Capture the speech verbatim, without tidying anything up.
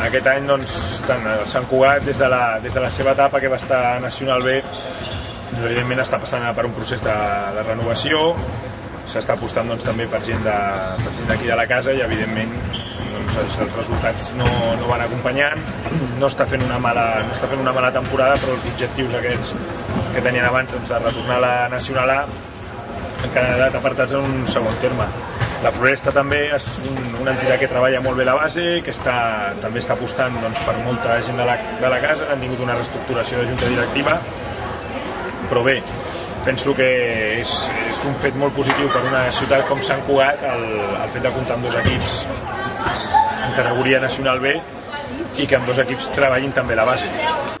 aquest any doncs, tant el Sant Cugat, des de, la, des de la seva etapa que va estar a Nacional B, doncs, evidentment està passant per un procés de, de renovació, s'està apostant doncs, també per gent d'aquí de, de la casa i evidentment doncs, els, els resultats no, no van acompanyant, no està fent una mala, no està fent una mala temporada, però els objectius aquests que tenien abans doncs, de retornar a la Nacional A encara han quedat apartats en un segon terme. La Floresta també és un, una entitat que treballa molt bé la base, que està, també està apostant doncs, per molta gent de la, de la casa, han tingut una reestructuració de junta directiva, però bé, penso que és, és un fet molt positiu per una ciutat com Sant Cugat el, el fet de comptar amb dos equips en categoria Nacional B i que amb dos equips treballin també la base.